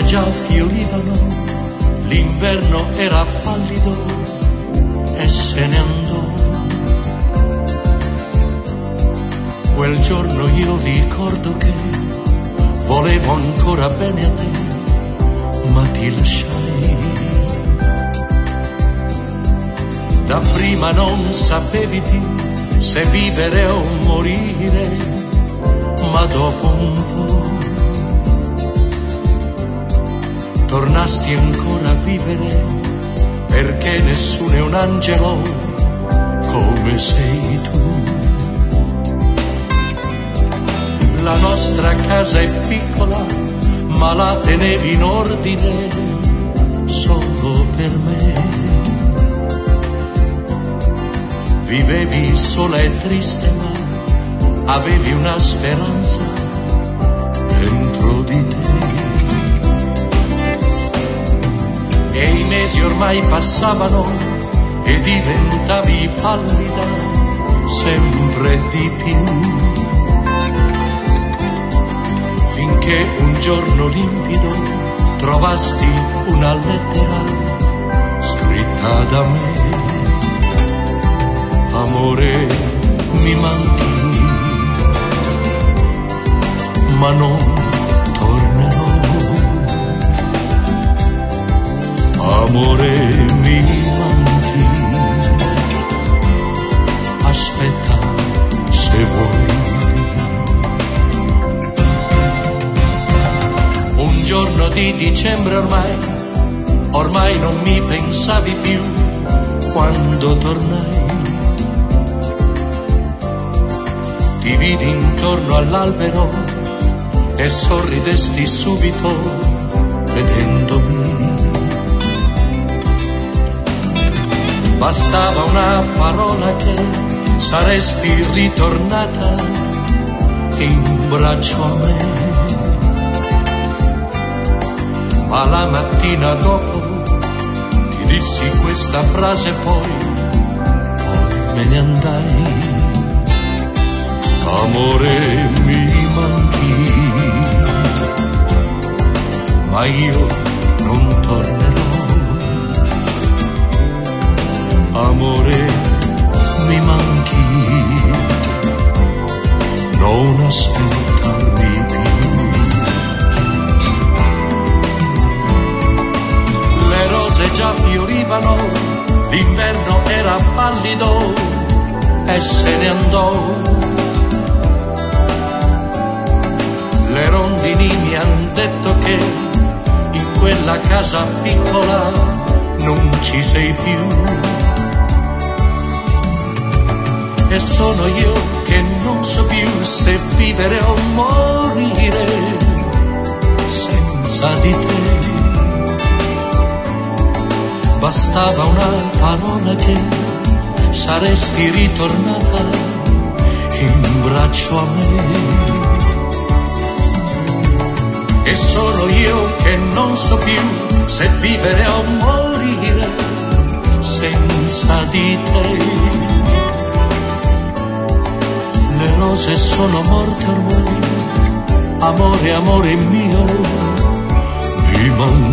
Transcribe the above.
già fiorivano, l'inverno era pallido e se ne andò. Quel giorno io ricordo che volevo ancora bene a te, ma ti lasciai. Dapprima non sapevi più se vivere o morire, ma dopo un po' tornasti ancora a vivere, perché nessuno è un angelo come sei tu. La nostra casa è piccola, ma la tenevi in ordine solo per me. Vivevi sola e triste, ma avevi una speranza dentro di te. E i mesi ormai passavano e diventavi pallida sempre di più, finché un giorno limpido trovasti una lettera scritta da me. Amore, mi manchi, ma non tornerò. Amore, mi manchi, aspetta se vuoi. Un giorno di dicembre ormai non mi pensavi più quando tornai. Ti vidi intorno all'albero e sorridesti subito vedendomi. Bastava una parola che saresti ritornata in braccio a me. Ma la mattina dopo ti dissi questa frase, poi me ne andai. Amore, mi manchi, ma io non tornerò. Amore, mi manchi, non aspettarmi più. Le rose già fiorivano, l'inverno era pallido e se ne andò. Le rondini mi han detto che in quella casa piccola non ci sei più. E sono io che non so più se vivere o morire senza di te. Bastava una parola che saresti ritornata in braccio a me. E sono io che non so più se vivere o morire senza di te. Le rose sono morte ormai, amore, amore mio, mi manca.